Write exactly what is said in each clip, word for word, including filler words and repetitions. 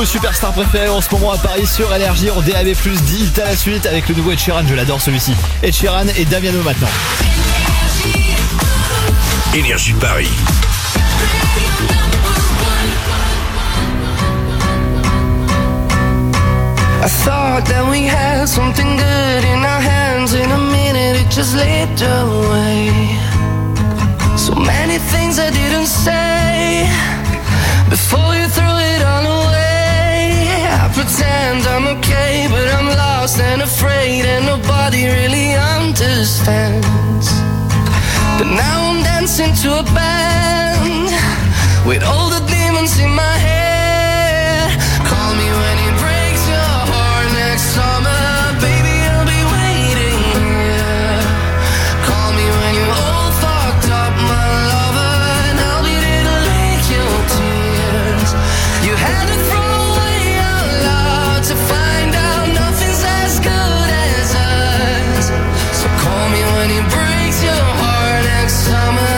vos superstars préférés en ce moment à Paris sur Énergie en D A B plus, Dilt à la suite avec le nouveau Ed Sheeran, je l'adore celui-ci. Ed Sheeran et Damiano maintenant. Énergie Paris. I thought that we had something good in our hands. In a minute it just slipped away. So many things I didn't say before you threw it all away. I pretend I'm okay, but I'm lost and afraid, and nobody really understands. But now I'm dancing to a band with all the demons in my head. Call me when it breaks your heart next summer, baby, I'll be waiting here. Call me when you're all fucked up, my lover, and I'll be there to lick your tears. You had to throw away our love to find out nothing's as good as us. So call me when it breaks your heart next summer.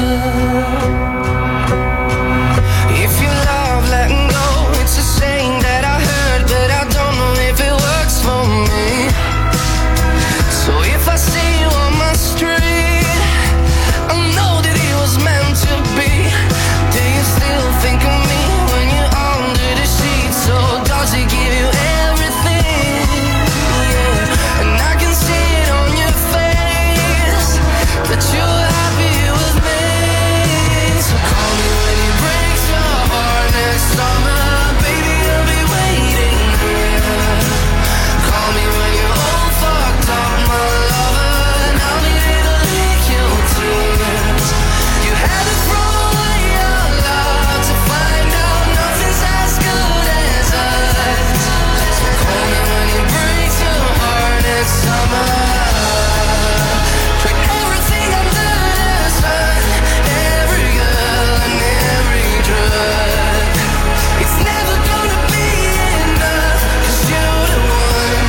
If you love letting go, it's a saying that I heard, but I don't know if it works for me. So if I see you on my street, I know that it was meant to be. Do you still think of me when you're under the sheets? Or does it give you everything? Yeah. And I can see it on your face that you're happy with me. So call me when it breaks your heart next summer, baby, I'll be waiting here. Call me when you're all fucked up, my lover, and I'll be there to lick your tears. You had to throw away your love to find out nothing's as good as us. So call me when it breaks your heart next summer. Trick everything under the sun, every girl and every drug. It's never gonna be enough, 'cause you're the one.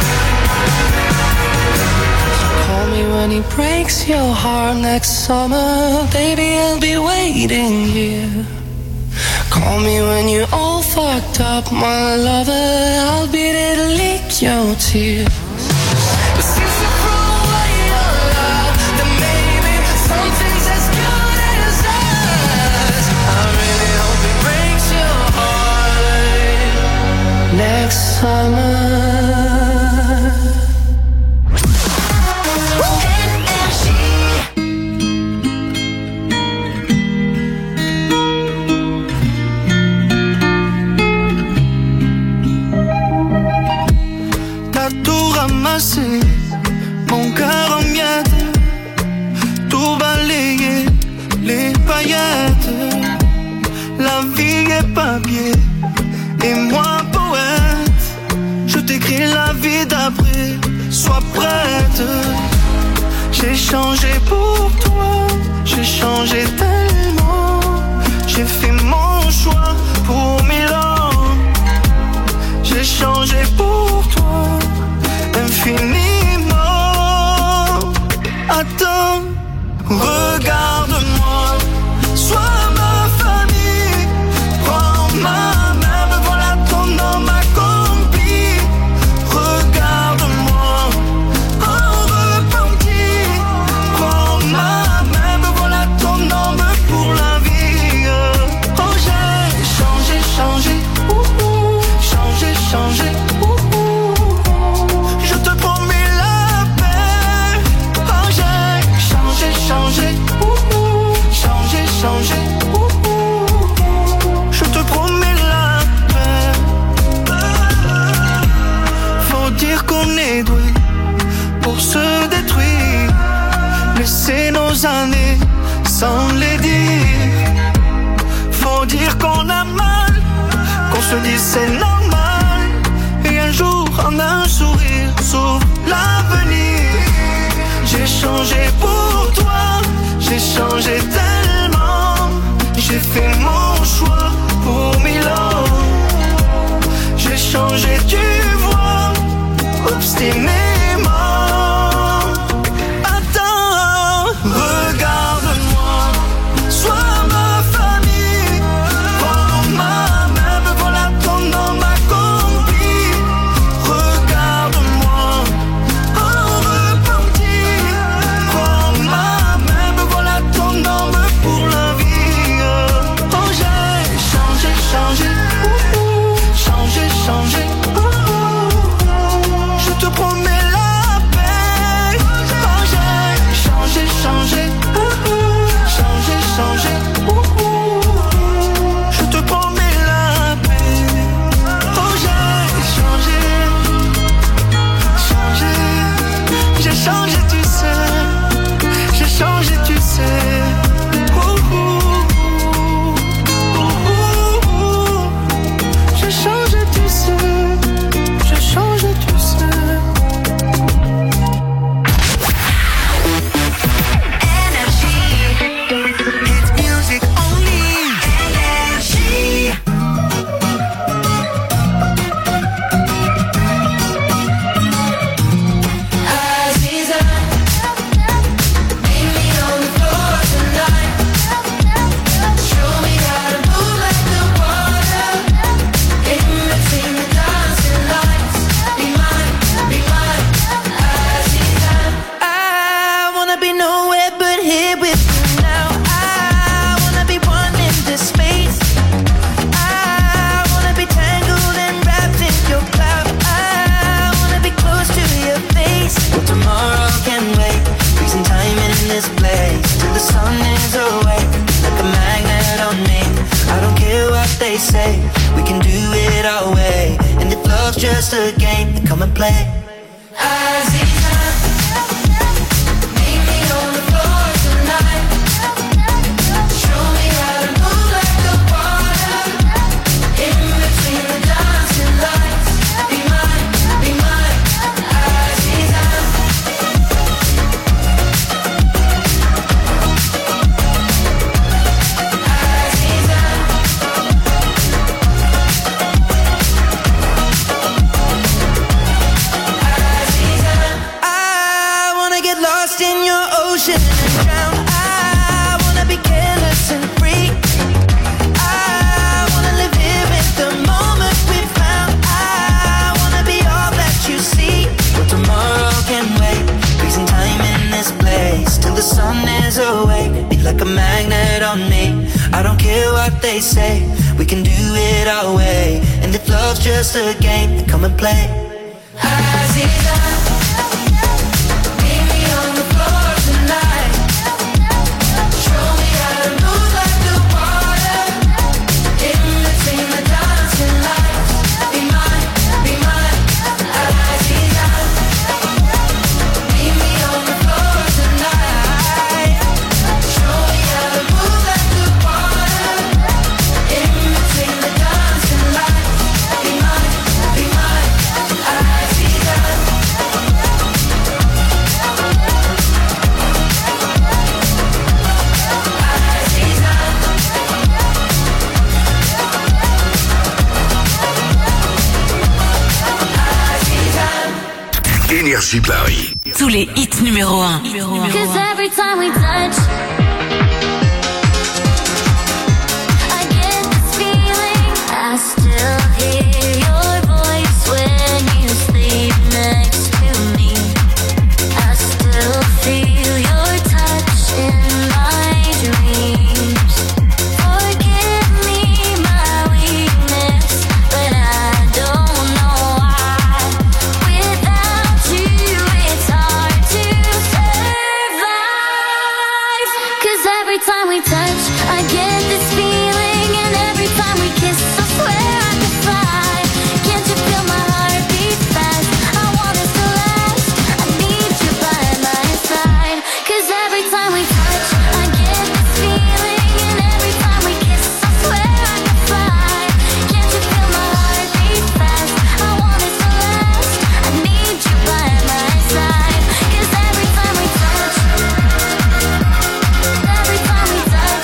Call me when he breaks your heart next summer, baby, I'll be waiting here. Call me when you're all fucked up, my lover, I'll be there to lick your tears. But since you threw away your love, then maybe something's as good as us. I really hope it breaks your heart next summer. T'as tout ramassé, mon cœur en miettes, tout balayé, les paillettes. La vie est papier, et moi poète. Je t'écris la vie d'après, sois prête. J'ai changé pour toi, j'ai changé tellement. J'ai fait mon choix pour mille ans. J'ai changé pour toi, infiniment. Attends, regarde-moi, sois ma famille. Prends ma main, me voilà ton homme accompli. Regarde-moi, en repenti. Prends ma main, me voilà ton homme pour la vie. Oh, j'ai changé, changé, ouh, ouh. Changé, changé, ouh, ouh. Je te promets la paix. Oh, j'ai changé, changé, ouh, ouh. Changé, changé, ouh, ouh. Je te promets la paix. Faut dire qu'on est doué pour se détruire. Laisser nos années sans les dire. Faut dire qu'on a mal, qu'on se dit c'est normal. Et un jour en un sourire s'ouvre l'avenir. J'ai changé pour toi, j'ai changé tellement. J'ai fait mon choix pour mille ans. J'ai changé, tu vois, obstinément. Attends, regarde-moi, sois ma famille. Prends ma main, me voilà ton nom. just a game, then come and play. Aziza, meet me on the floor tonight. Show me how to move like the water. In between the dancing lights. Be mine, be mine, Aziza. Aziza. I wanna get lost in your ocean and drown. I wanna be careless and free. I wanna live here with the moment we found. I wanna be all that you see. But tomorrow can wait. Freezing time in this place till the sun is awake. Be like a magnet on me. I don't care what they say. We can do it our way. And if love's just a game, then come and play. Aziza, meet me on the floor tonight. Show me how to move like the water. In between the dancing lights. Be mine, be mine, Aziza. Meet me on the floor tonight. Show me how to move like the water. In between the dancing lights. Be mine, be mine, Aziza. Énergie Paris. Tous les hits numéro un. Cause every time we touch, I get this feeling. I still hear your voice when you sleep next to me. I still feel your touch in my dreams. Forgive me my weakness, but I don't know why. Without you, it's hard to survive. Cause every time we touch, I get this feeling. And every time we kiss, I swear I could fly. Can't you feel my heart beat fast? I want us to last. I need you by my side. Cause every time we touch, I get this feeling. And every time we kiss, I swear I could fly. Can't you feel my heart beat fast? I want us to last. I need you by my side. Cause every time we touch, every time we touch,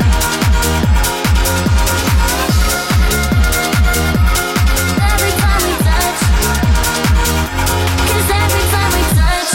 every time we touch, cause every time we touch,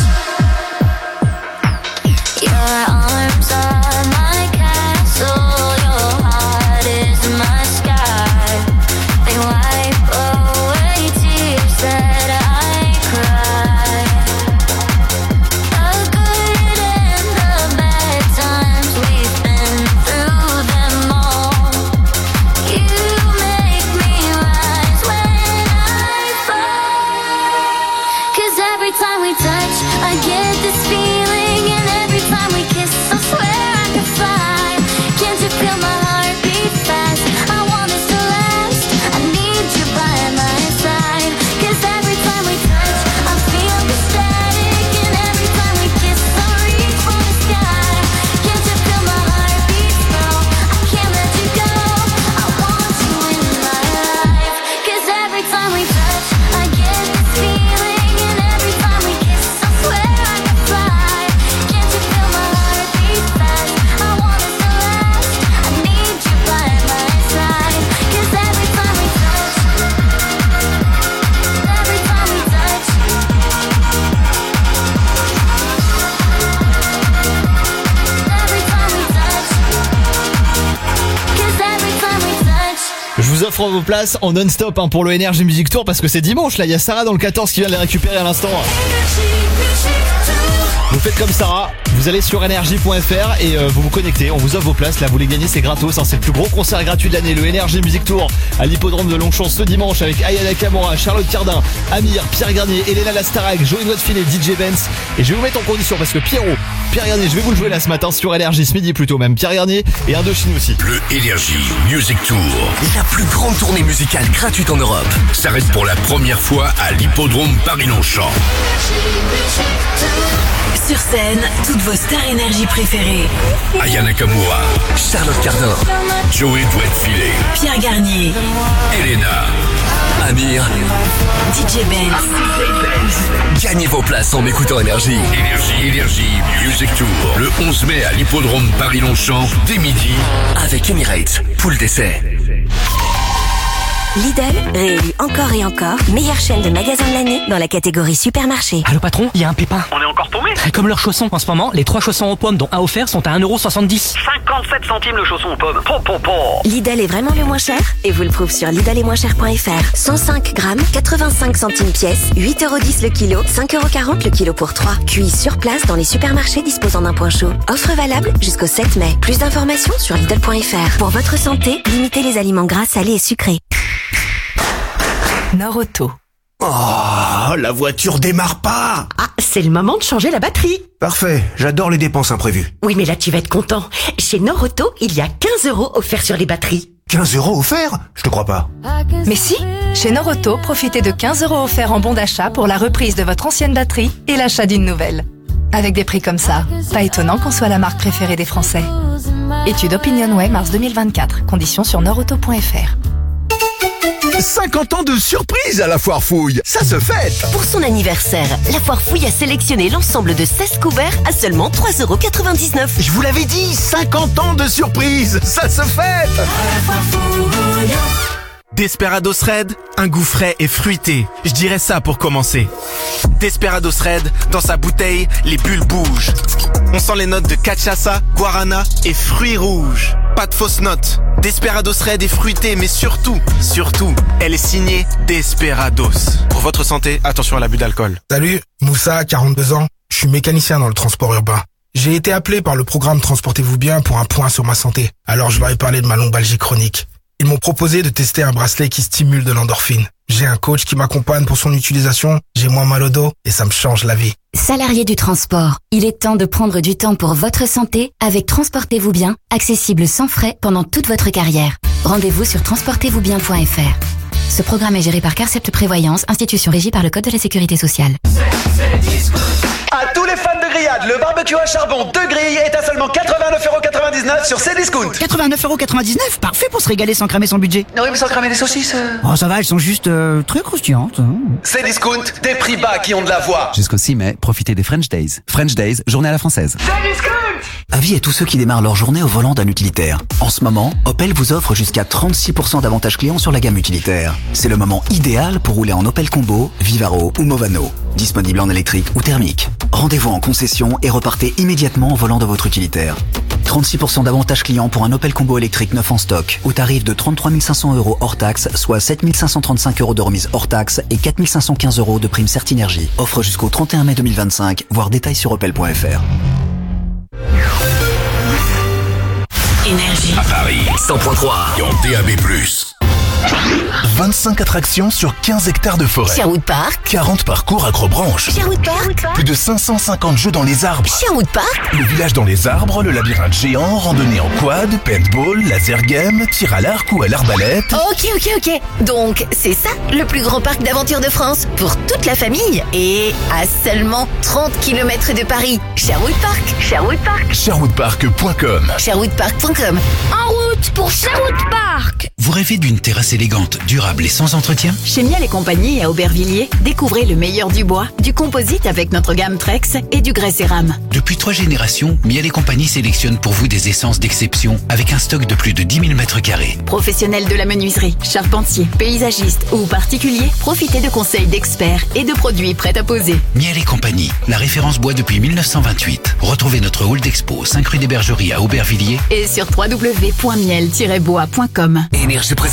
your arms are my castle, your heart is my sky. They wipe away tears that I cry. The good and the bad times, we've been through them all. You make me rise when I fall. Cause every time we touch, I get this feeling. And every time we kiss, I swear I could fly. Can't you feel my heart beat fast? I want us to last. I need you by my side. Cause every time we touch, I feel the static. And every time we kiss, I reach for the sky. Can't you feel my heart beat slow? I can't let you go. I want you in my life. Cause every time we touch, I get this feeling. And every time we kiss, I swear I could fly. Can't you feel my heart beat fast? I want us to last. I need you by my side. Cause every time we touch, every time we touch, every time we touch, cause every time we touch. Je vous offre vos places en non-stop hein, pour le Energy Music Tour parce que c'est dimanche là. Il y a Sarah dans le quatorze qui vient de les récupérer à l'instant. Vous faites comme Sarah, Vous allez sur énergie point f r et euh, vous vous connectez, on vous offre vos places, là vous les gagnez, c'est gratos, hein, c'est le plus gros concert gratuit de l'année, le Energy Music Tour à l'hippodrome de Longchamp ce dimanche avec Aya Nakamura, Charlotte Cardin, Amir, Pierre Garnier, Elena Lastarac, Joey Noitfilet, D J Benz. Et je vais vous mettre en condition parce que Pierrot, Pierre Garnier, je vais vous le jouer là ce matin sur Énergie, ce midi plutôt même, Pierre Garnier et Indochine aussi. Le Energy Music Tour, la plus grande tournée musicale gratuite en Europe, s'arrête pour la première fois à l'hippodrome Paris-Longchamp. Sur scène, toutes vos stars énergie préférées. Aya Nakamura, Charlotte Cardin, Joey Noitfilet, Pierre Garnier, Elena, Amir, D J Benz. Gagnez vos places en écoutant Énergie. Énergie, Énergie Music Tour, le onze mai à l'hippodrome Paris-Longchamp, dès midi, avec Emirates, poule d'essai. Lidl, réélu encore et encore, meilleure chaîne de magasins de l'année dans la catégorie supermarché. Allô patron, il y a un pépin. On est encore tombé. Comme leurs chaussons, en ce moment, les trois chaussons aux pommes dont un offert sont à un euro soixante-dix. cinquante-sept centimes le chausson aux pommes. Po, po, po. Lidl est vraiment le moins cher et vous le prouve sur lidl et moins cher point f r. cent cinq grammes, quatre-vingt-cinq centimes pièce, huit euros dix le kilo, cinq euros quarante le kilo pour trois. Cuit sur place dans les supermarchés disposant d'un point chaud. Offre valable jusqu'au sept mai. Plus d'informations sur lidl point f r. Pour votre santé, limitez les aliments gras, salés et sucrés. Norauto. Oh, la voiture démarre pas. Ah, c'est le moment de changer la batterie. Parfait, j'adore les dépenses imprévues. Oui, mais là tu vas être content. Chez Norauto, il y a quinze euros offerts sur les batteries. quinze euros offerts? Je te crois pas. Mais si, chez Norauto, profitez de quinze euros offerts en bon d'achat pour la reprise de votre ancienne batterie et l'achat d'une nouvelle. Avec des prix comme ça, pas étonnant qu'on soit la marque préférée des Français. Étude OpinionWay mars deux mille vingt-quatre. Conditions sur norauto point f r. cinquante ans de surprise à la Foire Fouille, ça se fête. Pour son anniversaire, la Foire Fouille a sélectionné l'ensemble de seize couverts à seulement trois euros quatre-vingt-dix-neuf. Je vous l'avais dit, cinquante ans de surprise, ça se fête. Desperados Red, un goût frais et fruité. Je dirais ça pour commencer. Desperados Red, dans sa bouteille, les bulles bougent. On sent les notes de cachaça, guarana et fruits rouges. Pas de fausses notes. Desperados Red est fruité, mais surtout, surtout, elle est signée Desperados. Pour votre santé, attention à l'abus d'alcool. Salut, Moussa, quarante-deux ans. Je suis mécanicien dans le transport urbain. J'ai été appelé par le programme Transportez-vous bien pour un point sur ma santé. Alors je leur ai parlé de ma lombalgie chronique. Ils m'ont proposé de tester un bracelet qui stimule de l'endorphine. J'ai un coach qui m'accompagne pour son utilisation, j'ai moins mal au dos et ça me change la vie. Salariés du transport, il est temps de prendre du temps pour votre santé avec Transportez-vous bien, accessible sans frais pendant toute votre carrière. Rendez-vous sur transportez vous bien point f r. Ce programme est géré par Carcept Prévoyance, institution régie par le Code de la Sécurité sociale. À tous les fans de grillade, le barbecue à charbon de Grille est à seulement quatre-vingt-neuf euros quatre-vingt-dix-neuf sur Cdiscount. quatre-vingt-neuf euros quatre-vingt-dix-neuf, parfait pour se régaler sans cramer son budget. Non, oui, mais sans cramer des saucisses. Oh, ça va, elles sont juste euh, très croustillantes. Hein. Cdiscount, des prix bas qui ont de la voix. Jusqu'au six mai, profitez des French Days. French Days, journée à la française. Cdiscount! Avis à tous ceux qui démarrent leur journée au volant d'un utilitaire. En ce moment, Opel vous offre jusqu'à trente-six pour cent d'avantages clients sur la gamme utilitaire. C'est le moment idéal pour rouler en Opel Combo, Vivaro ou Movano. Disponible en électrique ou thermique. Rendez-vous en concession et repartez immédiatement au volant de votre utilitaire. trente-six pour cent d'avantages clients pour un Opel Combo électrique neuf en stock, au tarif de trente-trois mille cinq cents euros hors taxe, soit sept mille cinq cent trente-cinq euros de remise hors taxe et quatre mille cinq cent quinze euros de prime Certinergie. Offre jusqu'au trente et un mai deux mille vingt-cinq, voire détails sur opel point f r. Énergie. À Paris, cent point trois et en D A B plus. vingt-cinq attractions sur quinze hectares de forêt. Sherwood Park. quarante parcours acrobranches. Sherwood Park. Plus de cinq cent cinquante jeux dans les arbres. Sherwood Park. Le village dans les arbres, le labyrinthe géant, randonnée en quad, paintball, laser game, tir à l'arc ou à l'arbalète. Ok, ok, ok. Donc, c'est ça, le plus grand parc d'aventure de France, pour toute la famille. Et à seulement trente kilomètres de Paris. Sherwood Park. Sherwood Park. sherwood park point com. sherwood park point com. En route pour Sherwood Park. Vous rêvez d'une terrasse élégante, durable et sans entretien? Chez Miel et compagnie à Aubervilliers, découvrez le meilleur du bois, du composite avec notre gamme Trex et du grès cérame. Depuis trois générations, Miel et compagnie sélectionne pour vous des essences d'exception avec un stock de plus de dix mille mètres carrés. Professionnels de la menuiserie, charpentiers, paysagistes ou particuliers, profitez de conseils d'experts et de produits prêts à poser. Miel et compagnie, la référence bois depuis mille neuf cent vingt-huit. Retrouvez notre hall d'expo cinq rue des Bergeries à Aubervilliers et sur w w w point miel tiret bois point com. Énergie présente le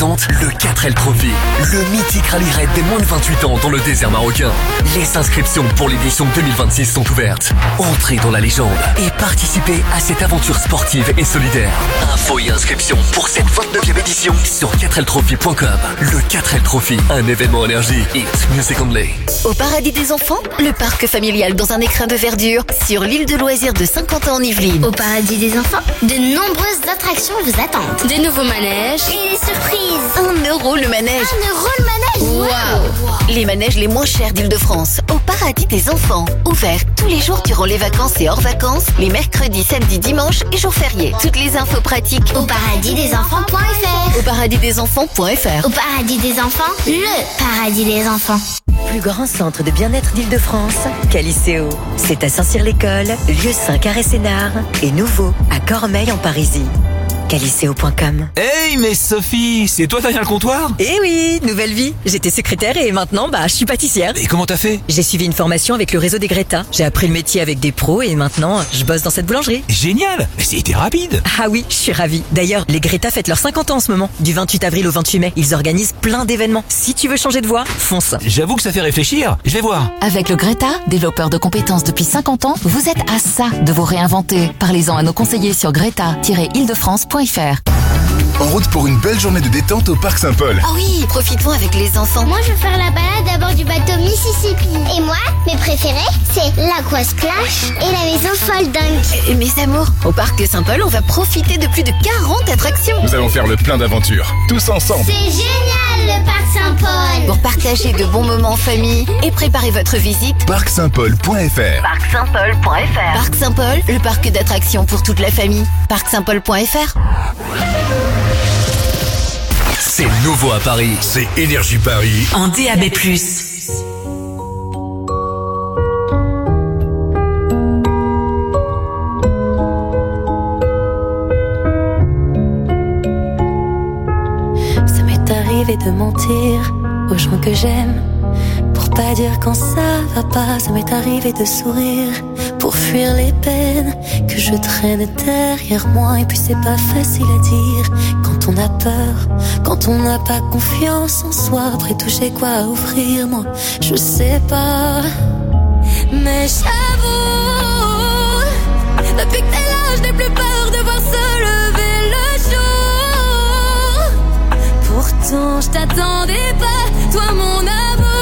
quatre L Trophy, le mythique rallye raid des moins de vingt-huit ans dans le désert marocain. Les inscriptions pour l'édition deux mille vingt-six sont ouvertes. Entrez dans la légende et participez à cette aventure sportive et solidaire. Infos et inscriptions pour cette vingt-neuvième édition sur quatre L trophy point com. Le quatre L Trophy, un événement énergie. It's music only. Au paradis des enfants, le parc familial dans un écrin de verdure sur l'île de loisirs de Saint-Quentin en Yvelines. Au paradis des enfants, de nombreuses attractions vous attendent. Des nouveaux manèges et des surprises. Un euro le manège. Un euro le manège. Waouh. Les manèges les moins chers d'Île-de-France. Au paradis des enfants. Ouvert tous les jours durant les vacances et hors vacances. Les mercredis, samedis, dimanches et jours fériés. Toutes les infos pratiques au paradis des enfants point f r. Au paradis des enfants point f r. Au paradis des enfants, le paradis des enfants. Plus grand centre de bien-être d'Île-de-France, Caliceo. C'est à Saint-Cyr-l'École, lieu cinq arrêt Sénard et nouveau à Cormeilles en Parisis. Caliceo point com. Hey, mais Sophie, c'est toi derrière le comptoir? Eh oui, nouvelle vie. J'étais secrétaire et maintenant, bah, je suis pâtissière. Et comment t'as fait? J'ai suivi une formation avec le réseau des Greta. J'ai appris le métier avec des pros et maintenant, je bosse dans cette boulangerie. Génial! Mais c'était rapide! Ah oui, je suis ravie. D'ailleurs, les Greta fêtent leurs cinquante ans en ce moment. Du vingt-huit avril au vingt-huit mai. Ils organisent plein d'événements. Si tu veux changer de voie, fonce. J'avoue que ça fait réfléchir. Je vais voir. Avec le Greta, développeur de compétences depuis cinquante ans, vous êtes à ça de vous réinventer. Parlez-en à nos conseillers sur greta tiret île de france point f r. En route pour une belle journée de détente au Parc Saint-Paul. Oh oui, profitons avec les enfants. Moi, je veux faire la balade à bord du bateau Mississippi. Et moi, mes préférés, c'est l'Aqua Splash et la maison Fold Dunk. Et mes amours, au Parc Saint-Paul, on va profiter de plus de quarante attractions. Nous allons faire le plein d'aventures, tous ensemble. C'est génial, le Parc Saint-Paul. Pour partager de bons moments en famille et préparer votre visite, parc saint paul point f r. parc saint paul point f r. Parc Saint-Paul, le parc d'attractions pour toute la famille. parc saint paul point f r. C'est nouveau à Paris, c'est Énergie Paris. En D A B plus. Ça m'est arrivé de mentir aux gens que j'aime pour pas dire quand ça va pas. Ça m'est arrivé de sourire pour fuir les peines que je traîne derrière moi. Et puis c'est pas facile à dire quand on a peur, quand on n'a pas confiance en soi. Après tout j'ai quoi à offrir, moi je sais pas. Mais j'avoue, depuis que t'es là je n'ai plus peur de voir se lever le jour. Pourtant je t'attendais pas, toi mon amour.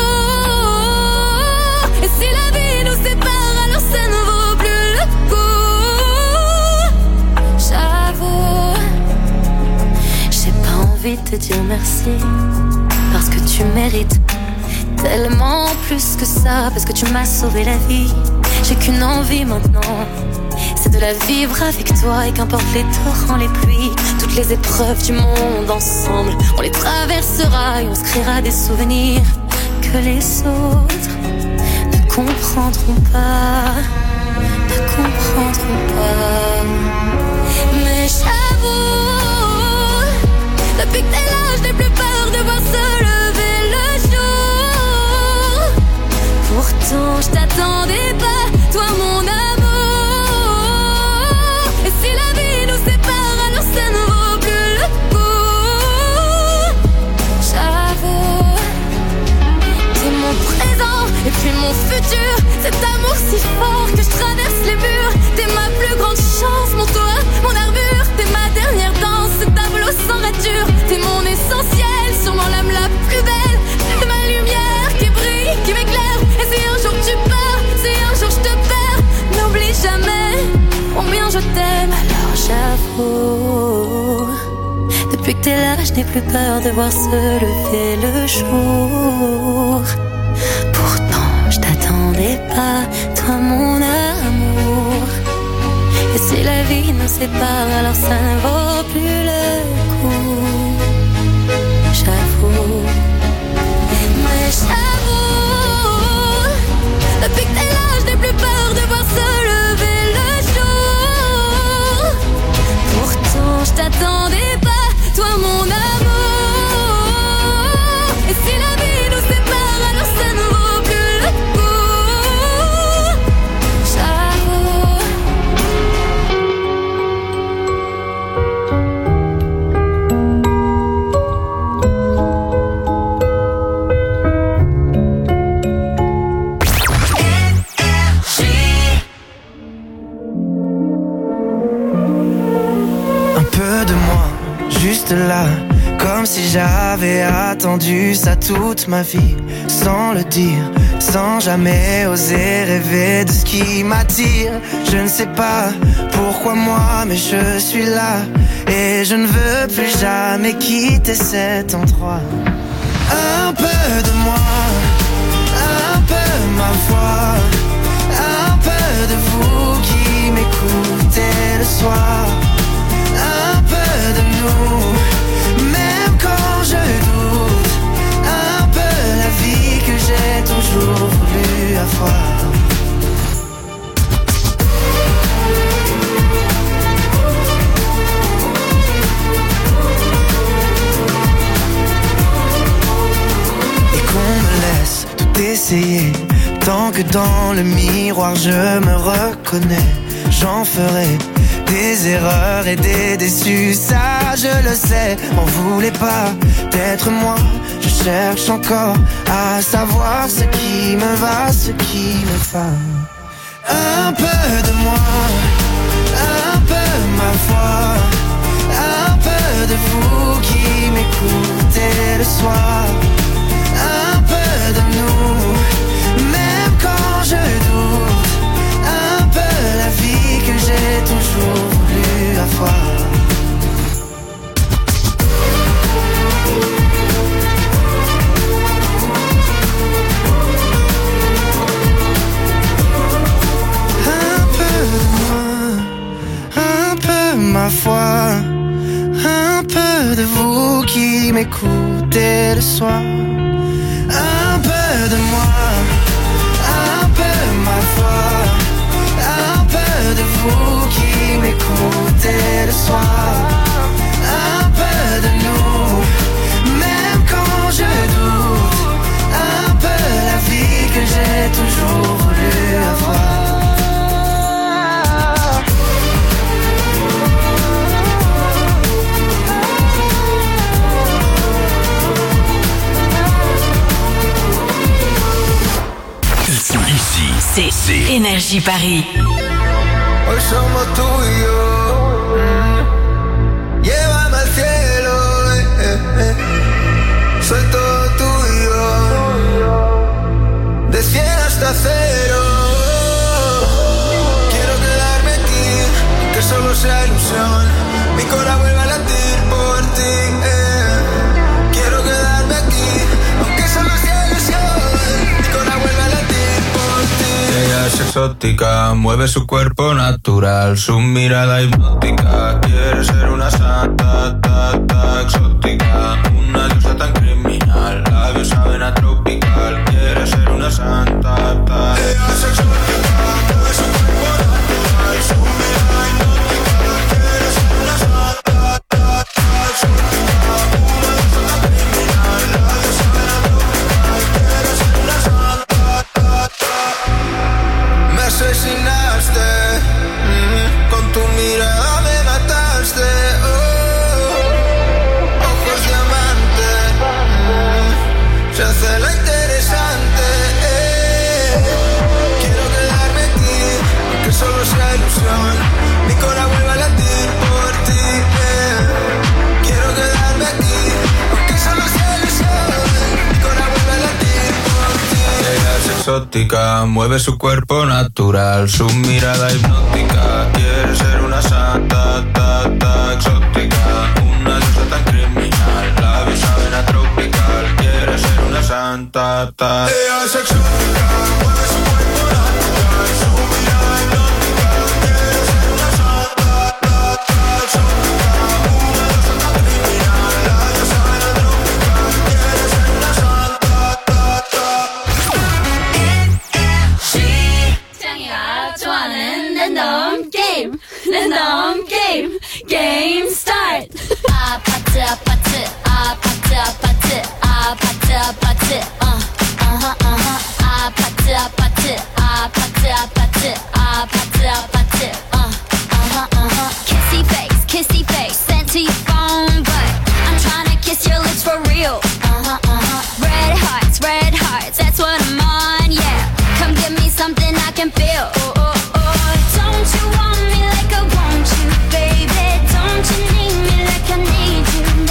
Et si la vie nous sépare, alors ça ne vaut plus le coup. J'avoue, j'ai pas envie de te dire merci, parce que tu mérites tellement plus que ça, parce que tu m'as sauvé la vie. J'ai qu'une envie maintenant, c'est de la vivre avec toi. Et qu'importe les torrents, les pluies, toutes les épreuves du monde, ensemble on les traversera et on se créera des souvenirs que les autres ne comprendront pas, ne comprendront pas. Mais j'avoue, depuis que t'es là je n'ai plus peur de voir se lever le jour. Pourtant je t'attendais pas, toi mon amour. Et si la vie nous sépare, alors ça ne vaut plus le coup. J'avoue, t'es mon présent et puis mon futur. Cet amour si fort que je traverse les murs. T'es ma plus grande chance, mon toit, mon armure. T'es ma dernière danse, ce tableau sans rature. T'es mon essentiel, sûrement l'âme la plus belle. T'es ma lumière qui brille, qui m'éclaire. Et si un jour tu pars, si un jour je te perds, n'oublie jamais combien je t'aime. Alors j'avoue, depuis que t'es là je n'ai plus peur de voir se lever le jour. Pourtant je t'attendais pas, toi mon amour. Et si la vie nous sépare, alors ça ne vaut plus le coup. J'avoue, mais j'avoue, depuis que t'es là je n'ai plus peur de voir se lever le jour. Pourtant je t'attendais pas, toi mon amour. Et si la vie nous sépare, alors ça ne vaut plus le coup. J'avoue. reste là, comme si j'avais attendu ça toute ma vie, sans le dire, sans jamais oser rêver de ce qui m'attire. Je ne sais pas pourquoi moi, mais je suis là, et je ne veux plus jamais quitter cet endroit. Un peu de moi, un peu ma voix, un peu de vous qui m'écoutez le soir, un peu de nous, même quand je doute, un peu la vie que j'ai toujours voulu avoir. Et qu'on me laisse tout essayer, tant que dans le miroir je me reconnais, j'en ferai des erreurs et des déçus, ça je le sais. M'en voulez pas d'être moi, je cherche encore à savoir ce qui me va, ce qui me va. Un peu de moi, un peu ma voix, un peu de vous qui m'écoutez le soir, un peu de nous, même quand je doute, un peu la vie que j'ai toujours voulu avoir. Un peu de moi, un peu ma foi, un peu de vous qui m'écoutez le soir, un peu de moi, un peu ma foi, un peu de vous qui m'écoutez le soir, un peu de nous, même quand je doute, un peu la vie que j'ai toujours voulu avoir. Ici, c'est, c'est Énergie Paris. Hoy somos tú y yo, mm. Llévame al cielo, eh, eh, eh. Soy todo tuyo, de cien hasta cero. Quiero quedarme aquí, que solo sea ilusión, mi corazón vuelva a latir por ti, eh. Quiero quedarme aquí, aunque solo sea ilusión, mi corazón vuelva a latir por ti. Ella es exótica, mueve su cuerpo natural, su mirada hipnótica, quiere ser una santa, ta, ta, exótica, una diosa tan criminal, labios saben a tropical, quiere ser una santa, ta. Ella es exótica, mueve su cuerpo natural, su mirada hipnótica, quiere ser una santa, ta, ta, exótica, una diosa tan criminal, labios saben a tropical, quiere ser una santa, ta, ta. Me asesinaste, mm, con tu mirada me mataste, oh, ojos diamante, mm, se hace la interesante, eh. Quiero quedarme aquí, aunque solo sea ilusión, mi corazón vuelva a latir por ti, eh. Quiero quedarme aquí, aunque solo sea ilusión, mi corazón vuelva a latir por ti. Ella es exótica, mueve su cuerpo natural, su mirada hipnótica, quiere ser una santa, ta, ta, exótica, una diosa tan criminal, labios saben a tropical, quiere ser una santa, ta. Ella es exótica, mueve su cuerpo natural, su mirada hipnótica, quiere ser una santa, ta, ta, exótica, una diosa tan criminal, labios saben a tropical, quiere ser una santa, ta, ta. 짱이가 좋아하는 랜덤 게임, 랜덤 게임, 게임 스타트. 아파트 아파트 아파트 아파트 아파트 아파트 어 어허 어허 아파트 아파트 아파트 아파트 아파트 아파트 어 어허 어허 Kissy face, kissy face, sent to your phone, but I'm trying to kiss your lips for real. Uh-huh, uh-huh. Red hearts, red hearts, that's what I'm on, yeah. Come give me something I can feel. Oh, oh, oh. Don't you want me like I want you, baby? Don't you need me like I need you?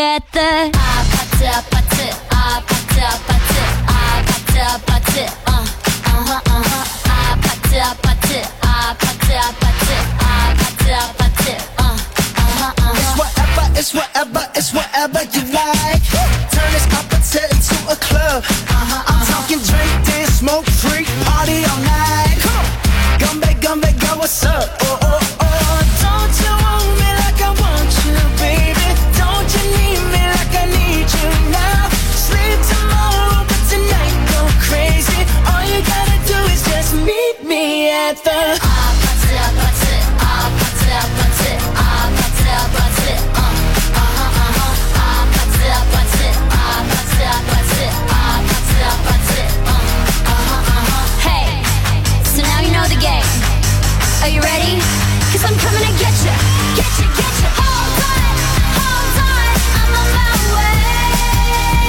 at the Apate, apate, apate, apate, apate, apate, uh, uh-huh, uh-huh. Apate, apate, apate, apate, apate, apate, uh, uh-huh, uh-huh. It's whatever, it's whatever, it's whatever you like. Turn this apate into a club. Uh-huh, I'm talking drink, dance, smoke, freak, party all night. Come on, Gumbe, Gumbe, go, what's up? Oh, oh, oh, don't you want me like I want you, baby? Don't you need me like I need you now? Sleep tomorrow, but tonight go crazy. All you gotta do is just meet me at the Apate, apate, apate, apate, apate, apate, uh, uh-huh, uh-huh. Apate, apate, apate, apate, apate, apate, uh, uh-huh, uh-huh. Hey, so now you know the game. Are you ready? Cause I'm coming to get you, get you, get you. Hold on, hold on, I'm on my way.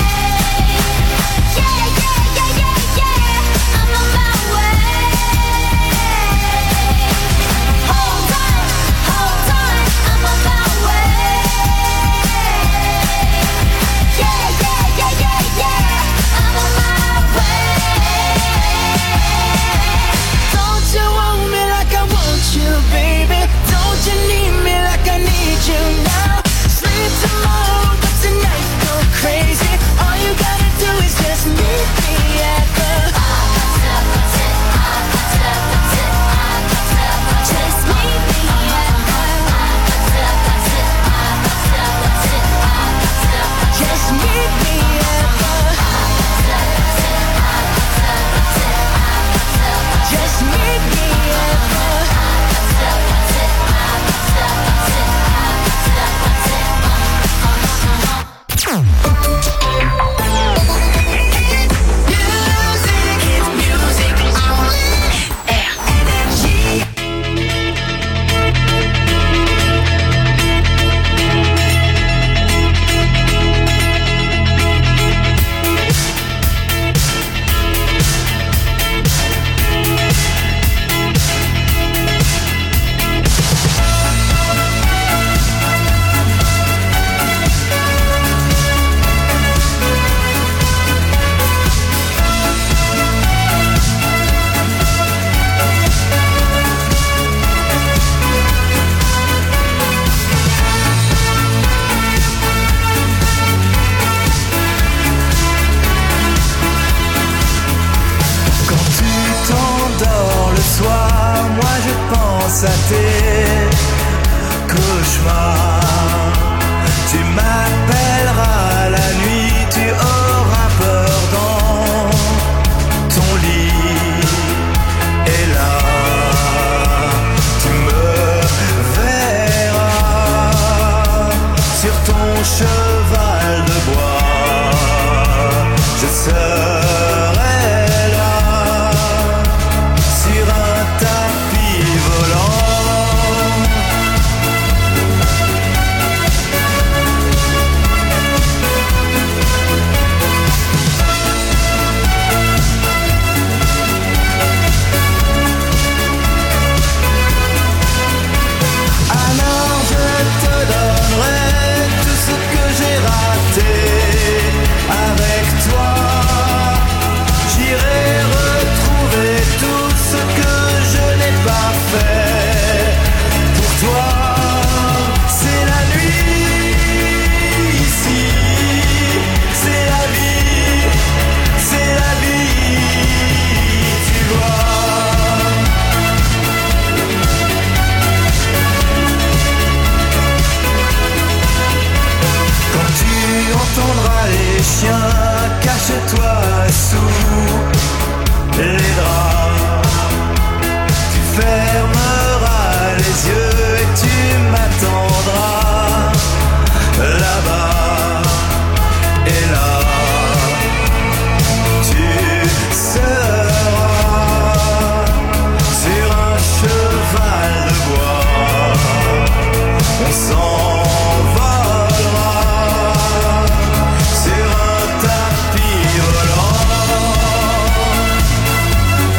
Yeah, yeah, yeah, yeah, yeah, I'm on my way. Hold on, hold on, I'm on my way. Yeah, yeah, yeah, yeah, yeah, I'm on my way. Don't you want me like I want you, baby? Don't you need me like I need you now? Sleep tomorrow, but tonight go crazy. All you gotta do is just meet me at the Just meet me at the Just meet me at the Just meet me at à tes cauchemars. Tu m'appelleras la nuit, tu auras peur dans ton lit. Et là, tu me verras sur ton cheval de bois. Je serai avec toi, j'irai retrouver tout ce que je n'ai pas fait. Pour toi, c'est la nuit ici, c'est la vie, c'est la vie, tu vois. Quand tu entendras les chiens, cache-toi sous les draps. Tu fermeras les yeux et tu m'attendras là-bas. Et là, tu seras sur un cheval de bois. On s'envolera sur un tapis volant.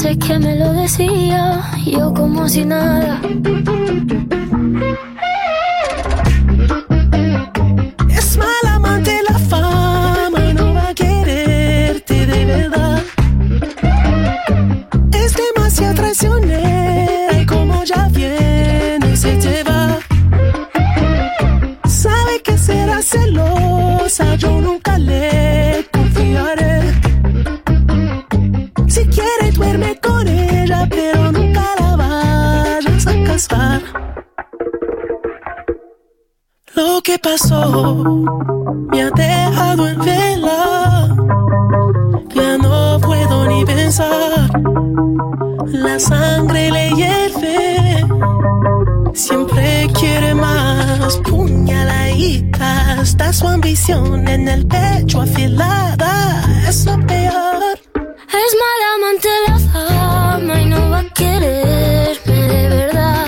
veces que me lo decía, yo como si nada. Es mala amante la fama y no va a quererte de verdad. Es demasiado traicionera y como ya viene se te va. Sabe que será celosa, yo nunca le confiaré. Si quiere duerme con ella, pero nunca la vayas a casar. Lo que pasó me ha dejado en vela. Ya no puedo ni pensar. La sangre le hierve. Siempre quiere más. Puñaladita. Está su ambición en el pecho afilada. Es lo peor. Es mala amante la fama y no va a quererme de verdad.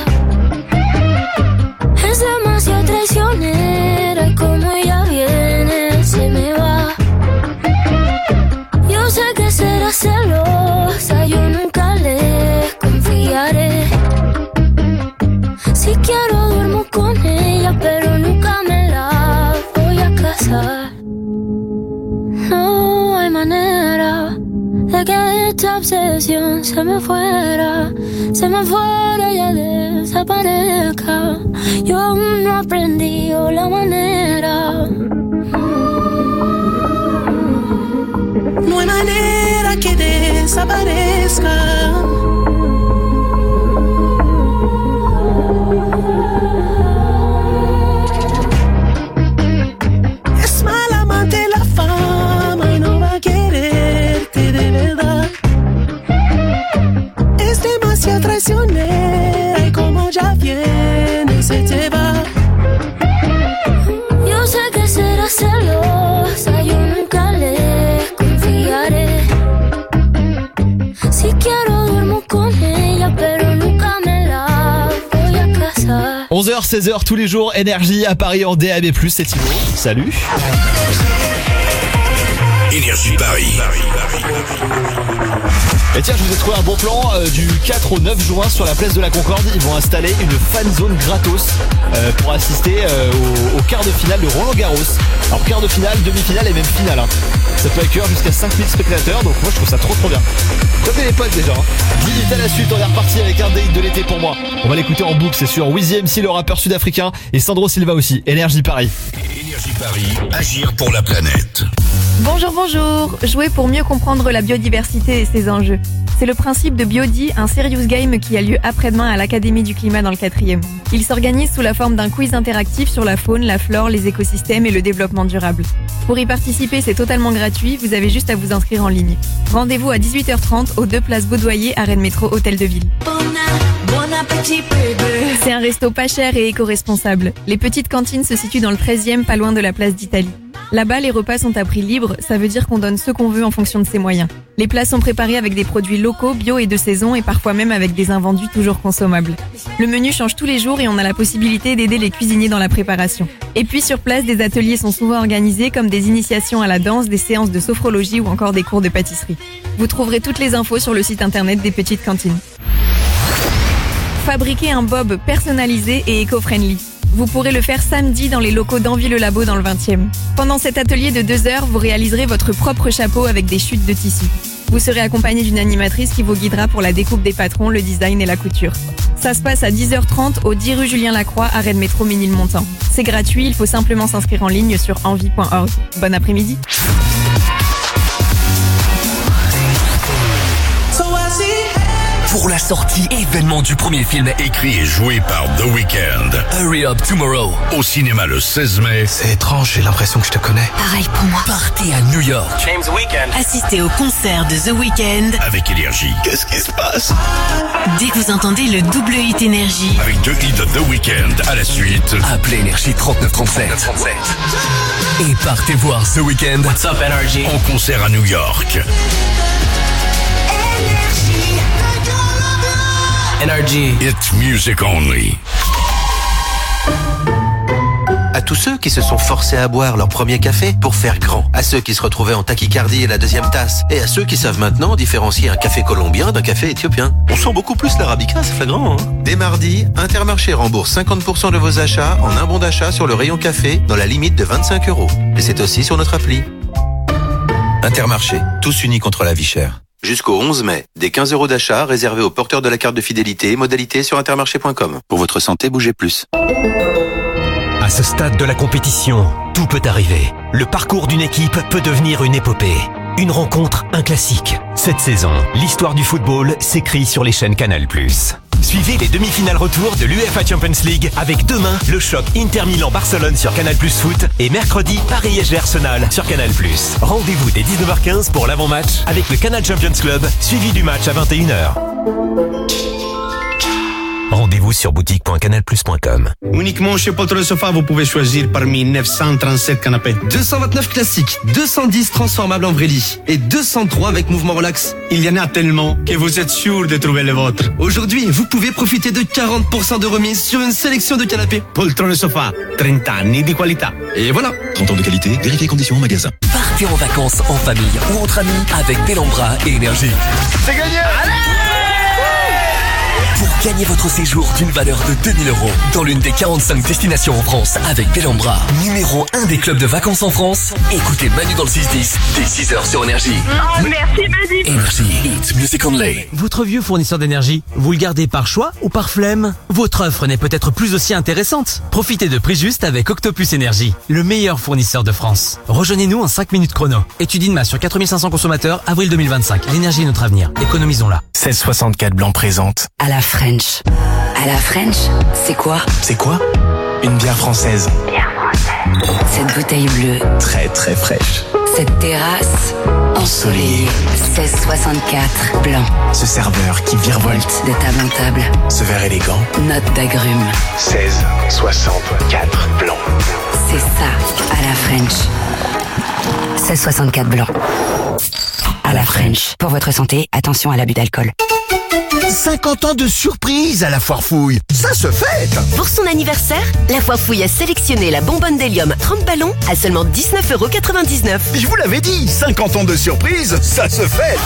Es demasiado traicionera y como ella viene se me va. Yo sé que será celosa, yo nunca le confiaré. Si quiero duermo con ella, pero nunca me la voy a casar. No hay manera de que esta obsesión se me fuera, se me fuera y ya desaparezca. Yo aún no aprendí la manera. No hay manera que desaparezca. Es mala amante la fama y no va a quererte de verdad. Es demasiado traicionera y como ya viene se te va. Yo sé que será celosa, yo nunca le confiaré. Si quiero duermo con ella, pero nunca me la voy a casar. onze heures seize heures tous les jours, Énergie à Paris en D A B plus, c'est Thibaut. Salut. Énergie Paris. Et tiens, je vous ai trouvé un bon plan euh, du quatre au neuf juin sur la place de la Concorde. Ils vont installer une fan zone gratos euh, pour assister euh, au, au quart de finale de Roland Garros. Alors quart de finale, demi-finale et même finale. Hein. Ça peut accueillir jusqu'à cinq mille spectateurs, donc moi je trouve ça trop trop bien. Ça fait les potes déjà. Hein. dix minutes à la suite, on est reparti avec un date de l'été pour moi. On va l'écouter en boucle, c'est sûr. Wheezy M C, le rappeur sud-africain, et Sandro Silva aussi. Énergie Paris. Énergie Paris, agir pour la planète. Bonjour, bonjour. Jouer pour mieux comprendre la biodiversité et ses enjeux. C'est le principe de Biodi, un serious game qui a lieu après-demain à l'Académie du Climat dans le quatrième. Il s'organise sous la forme d'un quiz interactif sur la faune, la flore, les écosystèmes et le développement durable. Pour y participer, c'est totalement gratuit, vous avez juste à vous inscrire en ligne. Rendez-vous à dix-huit heures trente aux deux places Baudoyer, arène métro Hôtel de Ville. C'est un resto pas cher et éco-responsable. Les petites cantines se situent dans le treizième, pas loin de la place d'Italie. Là-bas, les repas sont à prix libre, ça veut dire qu'on donne ce qu'on veut en fonction de ses moyens. Les plats sont préparés avec des produits locaux, bio et de saison et parfois même avec des invendus toujours consommables. Le menu change tous les jours et on a la possibilité d'aider les cuisiniers dans la préparation. Et puis sur place, des ateliers sont souvent organisés comme des initiations à la danse, des séances de sophrologie ou encore des cours de pâtisserie. Vous trouverez toutes les infos sur le site internet des petites cantines. Fabriquez un bob personnalisé et éco-friendly. Vous pourrez le faire samedi dans les locaux d'Envie-le-Labo dans le vingtième. Pendant cet atelier de deux heures, vous réaliserez votre propre chapeau avec des chutes de tissu. Vous serez accompagné d'une animatrice qui vous guidera pour la découpe des patrons, le design et la couture. Ça se passe à dix heures trente au dix rue Julien Lacroix, arrêt de métro Ménilmontant. C'est gratuit, il faut simplement s'inscrire en ligne sur envie point org. Bon après-midi. Pour la sortie événement du premier film écrit et joué par The Weeknd, Hurry Up Tomorrow, au cinéma le seize mai. C'est étrange, j'ai l'impression que je te connais. Pareil pour moi. Partez à New York. James Weeknd. Assistez au concert de The Weeknd. Avec Énergie. Qu'est-ce qui se passe? Dès que vous entendez le double hit Énergie. Avec deux hits de The Weeknd à la suite. Appelez Énergie trente-neuf trente-sept. Et partez voir The Weeknd. What's up, Energy? En concert à New York. Energy. It's music only. À tous ceux qui se sont forcés à boire leur premier café pour faire grand. À ceux qui se retrouvaient en tachycardie à la deuxième tasse. Et à ceux qui savent maintenant différencier un café colombien d'un café éthiopien. On sent beaucoup plus l'arabica, c'est flagrant. Hein. Dès mardi, Intermarché rembourse cinquante pour cent de vos achats en un bon d'achat sur le rayon café dans la limite de vingt-cinq euros. Et c'est aussi sur notre appli. Intermarché, tous unis contre la vie chère. Jusqu'au onze mai, des quinze euros d'achat réservés aux porteurs de la carte de fidélité, modalité sur intermarché point com. Pour votre santé, bougez plus. À ce stade de la compétition, tout peut arriver. Le parcours d'une équipe peut devenir une épopée. Une rencontre, un classique. Cette saison, l'histoire du football s'écrit sur les chaînes Canal plus. Suivez les demi-finales retour de l'UEFA Champions League avec demain le choc Inter Milan-Barcelone sur Canal plus Foot et mercredi Paris-S G Arsenal sur Canal plus. Rendez-vous dès dix-neuf heures quinze pour l'avant-match avec le Canal Champions Club suivi du match à vingt et une heures. Rendez-vous sur boutique point canal plus point com. Uniquement chez Poltron Sofa, vous pouvez choisir parmi neuf cent trente-sept canapés. deux cent vingt-neuf classiques, deux cent dix transformables en vrai lit et deux cent trois avec mouvement relax. Il y en a tellement que vous êtes sûr de trouver le vôtre. Aujourd'hui, vous pouvez profiter de quarante pour cent de remise sur une sélection de canapés. Poltron Sofa, trente anni di qualità. Et voilà, trente ans de qualité, vérifiez conditions en magasin. Partez en vacances en famille ou entre amis avec Bellambra et Énergie. C'est gagné! Allez! Pour gagner votre séjour d'une valeur de deux mille euros dans l'une des quarante-cinq destinations en France avec Bellambra, numéro un des clubs de vacances en France, écoutez Manu dans le six dix dès six heures sur Énergie. Oh, merci Manu. Énergie, it's music only. Votre vieux fournisseur d'énergie, vous le gardez par choix ou par flemme? Votre offre n'est peut-être plus aussi intéressante. Profitez de prix juste avec Octopus Énergie, le meilleur fournisseur de France. Rejoignez-nous en cinq minutes chrono. Étude INMA sur quatre mille cinq cents consommateurs, avril deux mille vingt-cinq. L'énergie est notre avenir. Économisons-la. seize soixante-quatre Blanc présente. À la French. À la French, c'est quoi? C'est quoi? Une bière française. Bière française. Cette bouteille bleue. Très très fraîche. Cette terrasse ensoleillée. seize soixante-quatre Blanc. Ce serveur qui virevolte de table en table. Ce verre élégant. Note d'agrumes. seize soixante-quatre Blanc. C'est ça, à la French. seize soixante-quatre Blanc. À la French. Pour votre santé, attention à l'abus d'alcool. cinquante ans de surprise à la Foire Fouille. Ça se fête! Pour son anniversaire, la Foire Fouille a sélectionné la bonbonne d'hélium trente ballons à seulement dix-neuf euros quatre-vingt-dix-neuf. Je vous l'avais dit, cinquante ans de surprise, ça se fête!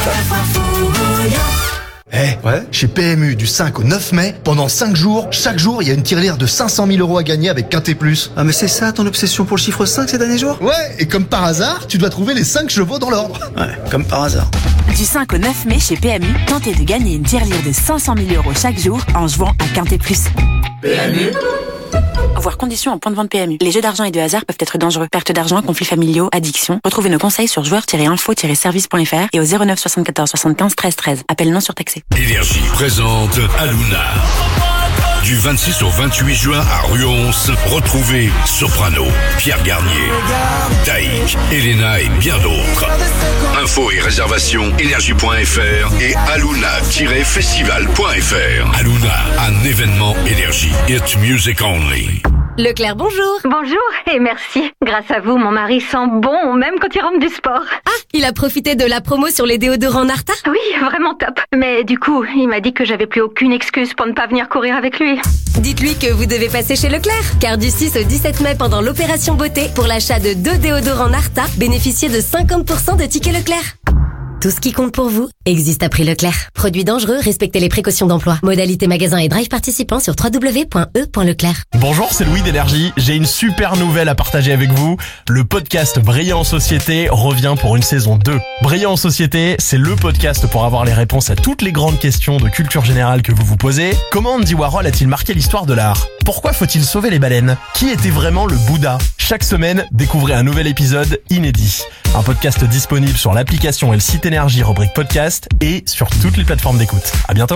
Eh, hey, ouais. Chez P M U, du cinq au neuf mai, pendant cinq jours, chaque jour, il y a une tirelire de cinq cent mille euros à gagner avec Quintet Plus. Ah, mais c'est ça ton obsession pour le chiffre cinq ces derniers jours? Ouais, et comme par hasard, tu dois trouver les cinq chevaux dans l'ordre. Ouais, comme par hasard. Du cinq au neuf mai chez P M U, tentez de gagner une tirelire de cinq cent mille euros chaque jour en jouant à Quintet Plus. P M U. Voir conditions en point de vente P M U. Les jeux d'argent et de hasard peuvent être dangereux. Perte d'argent, conflits familiaux, addiction. Retrouvez nos conseils sur joueurs tiret info tiret service point f r et au zéro neuf soixante-quatorze soixante-quinze treize treize. Appel non surtaxé. Énergie présente Aluna. Du vingt-six au vingt-huit juin à Ruons, retrouvez Soprano, Pierre Garnier, Taïk, Elena et bien d'autres. Infos et réservations énergie point f r et aluna tiret festival point f r. Aluna, un événement énergie. It's music only. Leclerc, bonjour. Bonjour et merci. Grâce à vous, mon mari sent bon, même quand il rentre du sport. Ah, il a profité de la promo sur les déodorants Narta? Oui, vraiment top. Mais du coup, il m'a dit que j'avais plus aucune excuse pour ne pas venir courir avec lui. Dites-lui que vous devez passer chez Leclerc, car du six au dix-sept mai pendant l'opération beauté, pour l'achat de deux déodorants Narta, bénéficiez de cinquante pour cent de tickets Leclerc. Tout ce qui compte pour vous existe à prix Leclerc. Produits dangereux, respectez les précautions d'emploi. Modalité magasin et drive participants sur w w w point e point leclerc. Bonjour, c'est Louis d'Énergie. J'ai une super nouvelle à partager avec vous. Le podcast Brillant en Société revient pour une saison deux. Brillant en Société, c'est le podcast pour avoir les réponses à toutes les grandes questions de culture générale que vous vous posez. Comment Andy Warhol a-t-il marqué l'histoire de l'art? Pourquoi faut-il sauver les baleines? Qui était vraiment le Bouddha? Chaque semaine, découvrez un nouvel épisode inédit. Un podcast disponible sur l'application et le site Énergie rubrique podcast et sur toutes les plateformes d'écoute. À bientôt.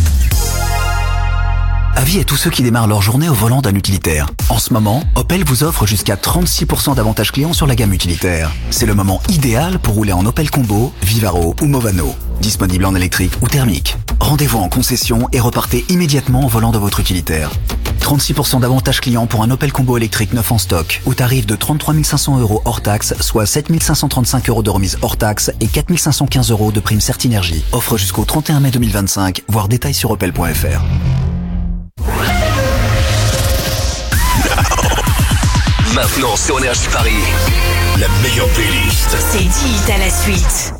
Avis à tous ceux qui démarrent leur journée au volant d'un utilitaire. En ce moment, Opel vous offre jusqu'à trente-six pour cent d'avantages clients sur la gamme utilitaire. C'est le moment idéal pour rouler en Opel Combo, Vivaro ou Movano. Disponible en électrique ou thermique. Rendez-vous en concession et repartez immédiatement au volant de votre utilitaire. trente-six pour cent d'avantages clients pour un Opel Combo électrique neuf en stock, au tarif de trente-trois mille cinq cents euros hors taxe, soit sept mille cinq cent trente-cinq euros de remise hors taxe et quatre mille cinq cent quinze euros de prime Certinergie. Offre jusqu'au trente et un mai deux mille vingt-cinq, voire détails sur opel point f r. maintenant sur Énergie Paris. La meilleure playlist. C'est dix à la suite.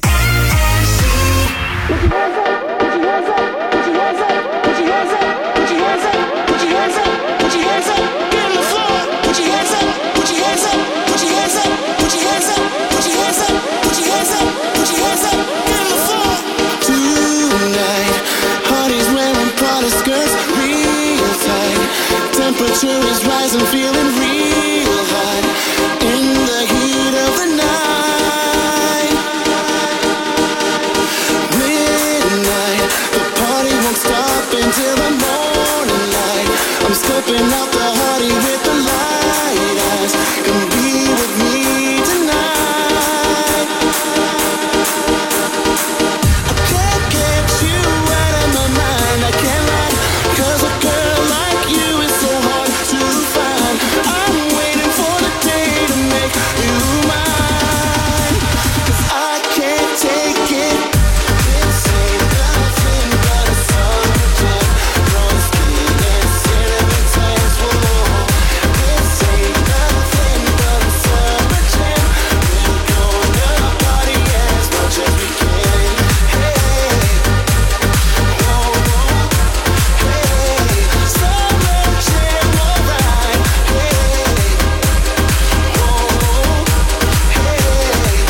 Temperature is rising, feeling real hot in the heat of the night. Midnight, the party won't stop until the morning light. I'm scoping out the party with the light eyes. Come be with me tonight. I can't get you out of my mind, I can't lie, 'cause a girl like you is so hard to find. I'm waiting for the day to make you mine, 'cause I can't take it. This ain't nothing but a summer jam. Rose skin and cinnamon tans, whoa. This ain't nothing but a summer jam. We're gonna party as much as we can. Hey, whoa, whoa. Hey, summer jam, alright. Hey, whoa, hey.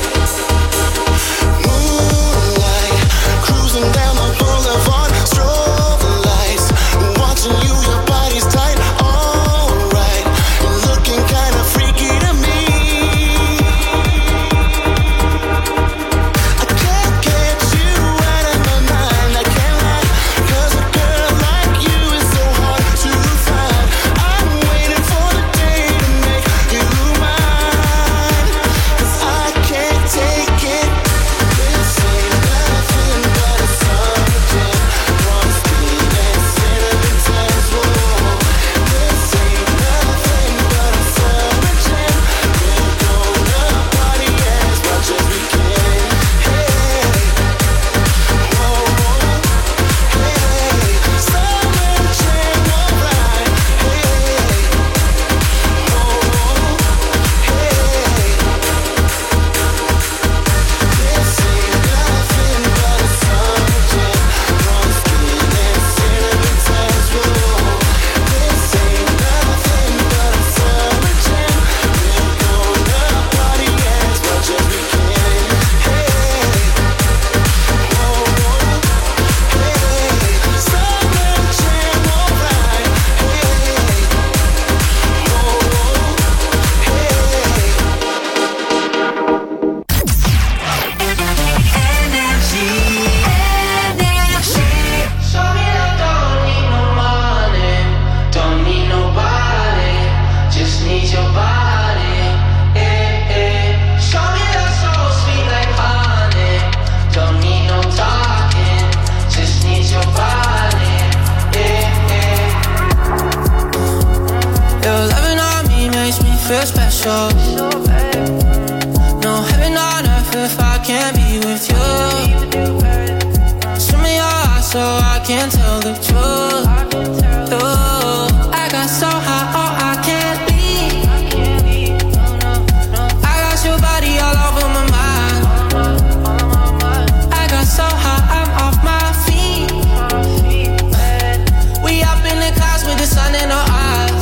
Moonlight, cruising down the boulevard, strobe lights, watching you, your body's tight, alright. You're looking kinda freaky to me. I can't get you out of my mind, I can't lie, 'cause a girl like you is so hard to find. I'm waiting for the day to make you mine, 'cause I can't take it. This ain't nothing but a summer jam. Rose skin and cinnamon tans, whoa. This ain't nothing but a summer jam. We're gonna party as much as we can. Hey, whoa, whoa. Hey, summer jam, alright. Hey, whoa, whoa. Hey, this ain't nothing but a summer jam. Rose skin and cinnamon tans, whoa. This ain't nothing but a summer jam. We're gonna party as much as we can. Hey, whoa, whoa. Hey, summer jam, alright. Hey, whoa, whoa. Show me I don't need no money, don't need nobody, just need your body. Eh, eh. Show me that so sweet like honey, don't need no talking, just need your body. Eh, eh. Your loving on me makes me feel special. No heaven on earth if I can't be with you. Swim in your eyes so I can tell the truth. Ooh, I got so high, oh I can't leave. I got your body all over my mind. I got so high, I'm off my feet. We up in the clouds with the sun in our eyes.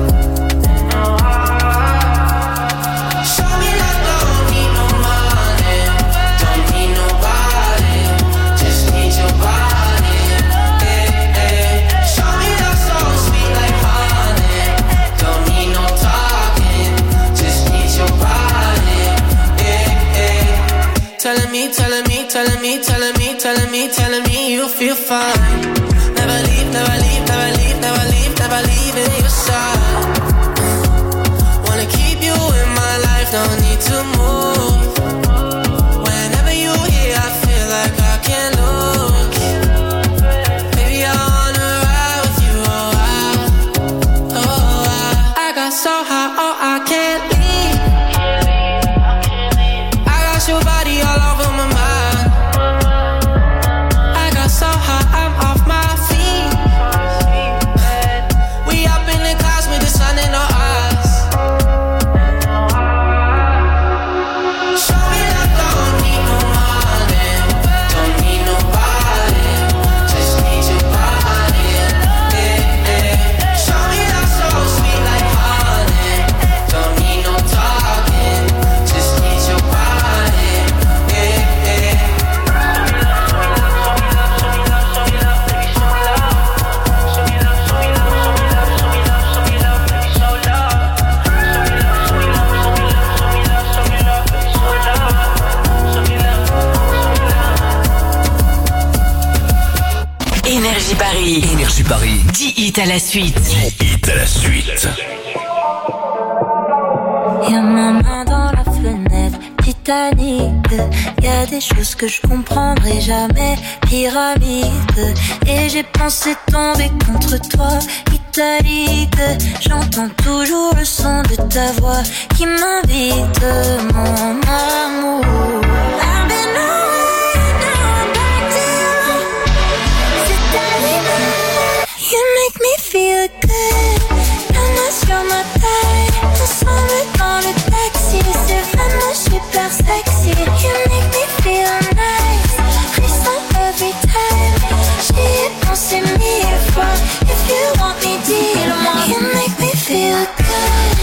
Show me that don't need no money, don't need nobody, just need your body. Eh, eh. Show me that so sweet like honey, don't need no talking, just need your body. Eh, eh. Telling me, telling me, telling me, telling me, telling me, telling me you feel fine. Never leave, never leave, never leave, never leave, never leave in your side. Wanna keep you in my life, don't need to move. Whenever you here, I feel like I can't lose. Baby, I wanna ride with you, oh I, oh I. I got so high, oh I can't leave. I got your body all over my mind. I got so high, I'm off my feet. We up in the clouds with the sun in our eyes. Énergie Paris. Énergie Paris. dix hits à la suite. dix hits à la suite. Y'a ma main dans la fenêtre, Titanic. Y'a des choses que je comprendrai jamais, pyramide. Et j'ai pensé tomber contre toi, italique. J'entends toujours le son de ta voix qui m'invite, mon amour. I've been away, now I'm back to you. C'est arrivé. You make me feel good. La main sur ma taille, ensemble dans le taxi. C'est vraiment super sexy. You make me feel nice. Frisson every time. J'y ai pensé mille fois. If you want me, dis-le-moi. You make me feel good.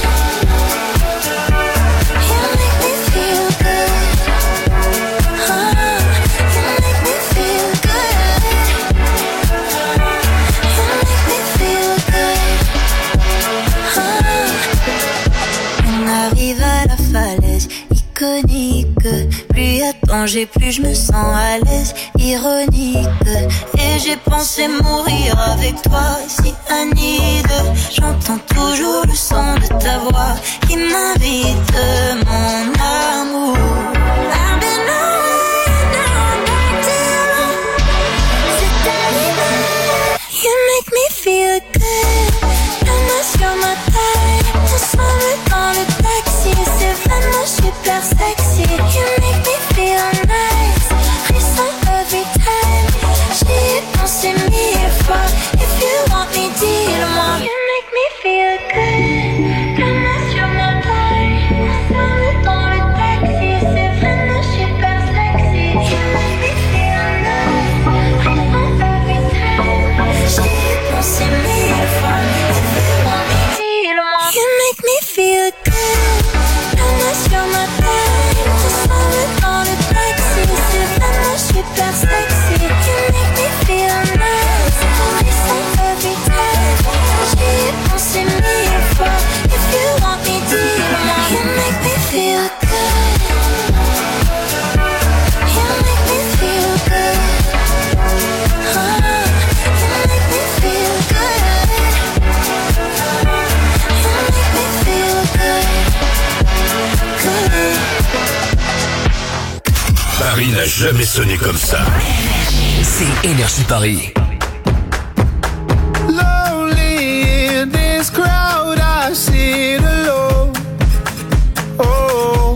You make me feel good. Oh, you make me feel good. You make me feel good. Oh. On arrive à la falaise iconique. Plus y a danger, plus je me sens à l'aise. Ironique. Et j'ai pensé mourir avec toi, si Anide. J'entends toujours le son de ta voix qui m'invite, mon amour. I've been away, now I'm back to you. C'est arrivé. You make me feel good. La main sur ma taille, ensemble dans le taxi. C'est vraiment super sexy. You make me feel nice. Frisson every time. J'y ai pensé mille fois. If you want me, dis-le-moi. You make me feel good. La main sur ma taille, ensemble dans le taxi. C'est vraiment super sexy. You make me feel nice. Frisson every time. J'y ai pensé mille fois. If you want me, dis-le-moi. You make me feel good. La main sur ma taille, ensemble dans le taxi. C'est vraiment super sexy. You make me feel nice. Frisson every time. J'y ai pensé mille fois. If you want me, dis-le-moi. You make me feel good. You make me feel good. Oh, you make me feel good. You make me feel good. Good. Paris n'a jamais sonné comme ça. C'est Énergie Paris. Lonely in this crowd, I sit alone. Oh,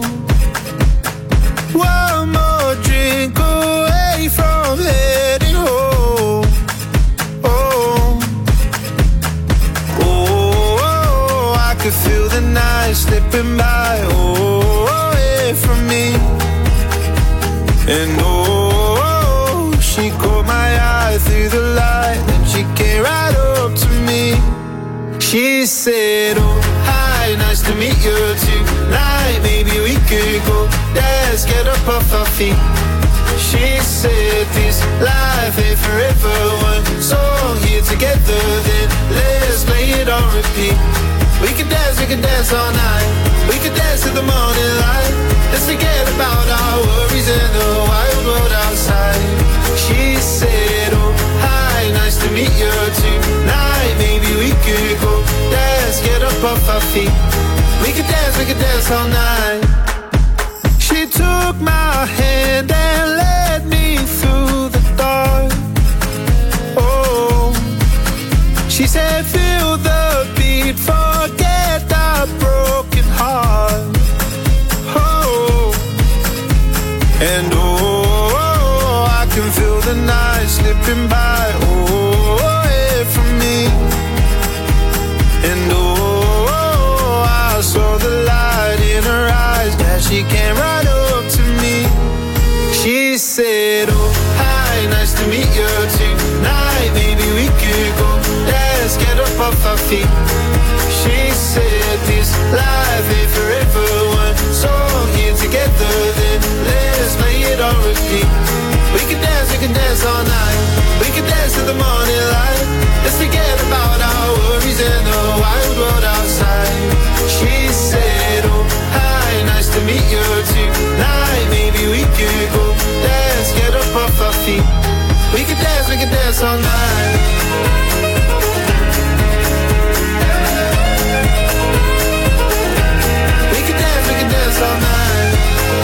one more drink away from heading home. Oh, oh, oh, I could feel the night slipping by. Oh, away from me. And oh, she caught my eye through the light, and she came right up to me. She said, oh, hi, nice to meet you tonight. Maybe we could go dance, get up off our feet. She said, this life ain't forever. One song here together, then let's play it on repeat. We can dance, we can dance all night. We can dance till the morning light. Let's forget about our worries and the wild world outside. She said, oh, hi, nice to meet you tonight. Maybe we could go dance, get up off our feet. We could dance, we could dance all night. She took my hand and led me through the dark. Oh, she said, feel the beat, forget that broken heart. Oh, and oh, I can feel the night slipping by. Oh, away from me. And oh, I saw the light in her eyes. Yeah, she came right up to me. She said, oh, hi, nice to meet you tonight. Maybe we could go dance, get up off our feet. She said, this life ain't forever. One song here together, then let's play it on repeat. We can dance, we can dance all night. We can dance till the morning light. Let's forget about our worries and the wild world outside. She said, oh, hi, nice to meet you tonight. Maybe we could go dance, get up off our feet. We can dance, we can dance dance all night. We could dance, we could dance all night.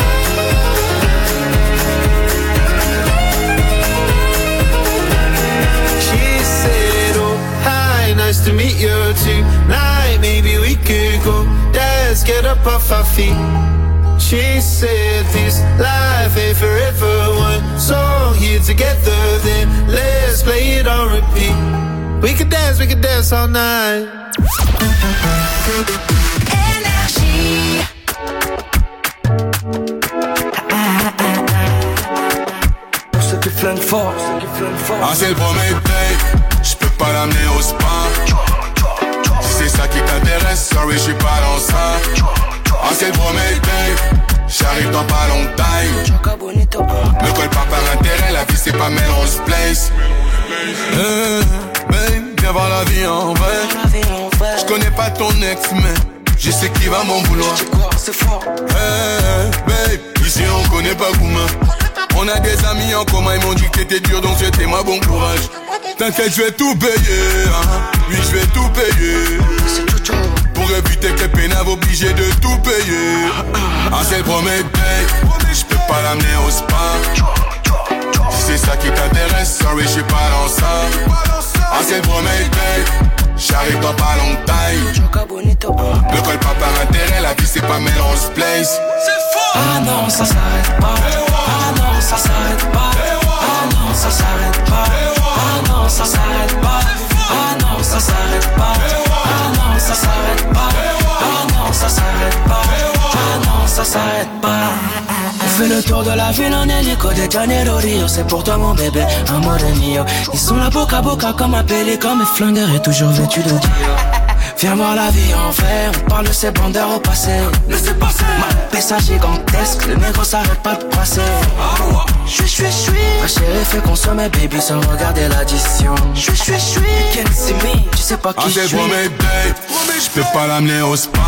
She said, oh, hi, nice to meet you tonight. Maybe we could go dance, get up off our feet. She said this life ain't forever. One song here together, then let's play it on repeat. We could dance, we could dance all night. Énergie. Pour ceux qui flinguent fort, Ah c'est le premier date, j'peux pas l'amener au spa. Si c'est ça qui t'intéresse, sorry j'suis pas dans ça. Ah c'est le premier date, j'arrive dans pas longtemps. Me colle pas par intérêt, la vie c'est pas Melrose Place. Hey, babe, viens voir la vie en vrai. J'connais pas ton ex mais je sais qui va m'en vouloir. Hey, babe, ici on connaît pas Gouma. On a des amis en commun, ils m'ont dit que t'étais dur, donc souhaitez-moi bon courage. T'inquiète, je vais tout payer, hein. Oui, je vais tout payer. Pour éviter que les pénaves obligés de tout payer. Ah, c'est le premier date, je peux pas l'amener au spa. Si c'est ça qui t'intéresse, sorry, je suis pas dans ça. Ah, c'est le premier date, j'arrive dans pas longtemps. Me colle pas par intérêt, la vie c'est pas Melrose Place. Ah non, ça s'arrête pas. Ah non, ça s'arrête pas. Ah non, ça s'arrête pas. Ah non, ça s'arrête pas. Ah non, ça s'arrête pas. Ah non, ça s'arrête pas. Ah non, ça s'arrête pas. Ah non, ça s'arrête pas. On fait le tour de la ville en hélico de Janeiro Rio. C'est pour toi mon bébé, amore mio. Ils sont là boca à boca comme un pélican. Mes flingueurs est toujours vêtu de Dio. Viens voir la vie en vrai, on parle de ces bandeurs au passé. Laissez passer. Ma pessa gigantesque, le négro s'arrête pas de passer. J'suis, j'suis, j'suis. Ma chérie fait consommer baby sans regarder l'addition. J'suis, j'suis, j'suis. You can't see me, tu sais pas qui j'suis. Ah c'est pour mes dates, j'peux pas l'amener au spa.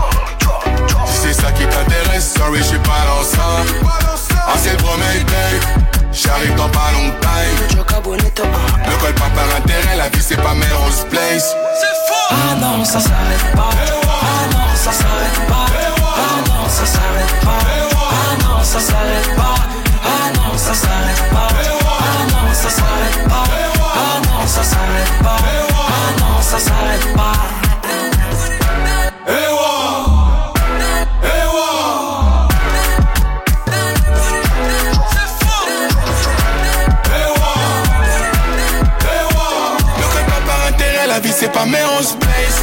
Si c'est ça qui t'intéresse, sorry j'suis pas dans ça. Ah c'est le premier date, j'arrive dans pas longtemps. Me colle pas par intérêt, la vie c'est pas Melrose Place. Ah non, ça s'arrête pas. Ah non, ça s'arrête pas. Ah non, ça s'arrête pas. Ah non, ça s'arrête pas. Ah non, ça s'arrête pas. Ah non, ça s'arrête pas. Ah non, ça s'arrête pas. Ah non, ça s'arrête pas. La vie c'est pas Melrose Place.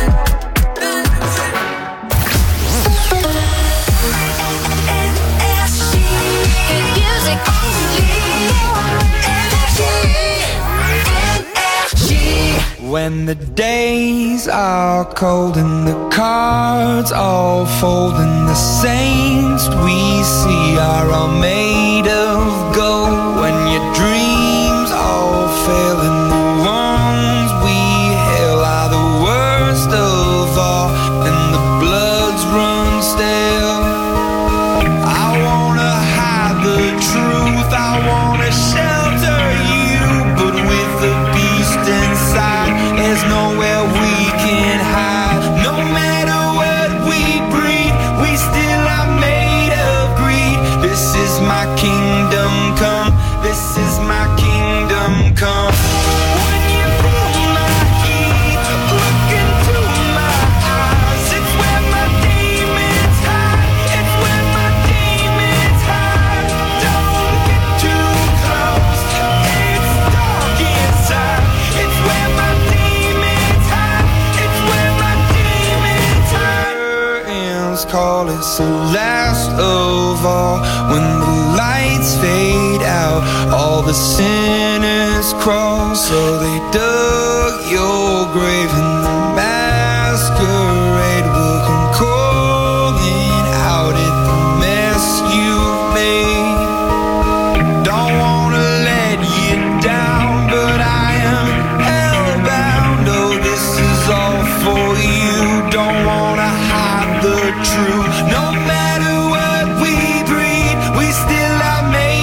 When the days are cold and the cards all fold and the saints we see are all made of gold. When your dreams all fail and the ones we hail are the worst of all and the bloods run stale. I wanna hide the truth, I wanna shelter you, but with the beast inside there's nowhere we can hide. No matter what we breed, we still are made of greed. This is my kingdom come, this is my kingdom come. When you feel my heat, look into my eyes. It's where my demons hide, it's where my demons hide. Don't get too close, it's dark inside. It's where my demons hide, it's where my demons hide. Curtains call, it's the last of all. When the lights fade out, all the sinners crawl, so they dug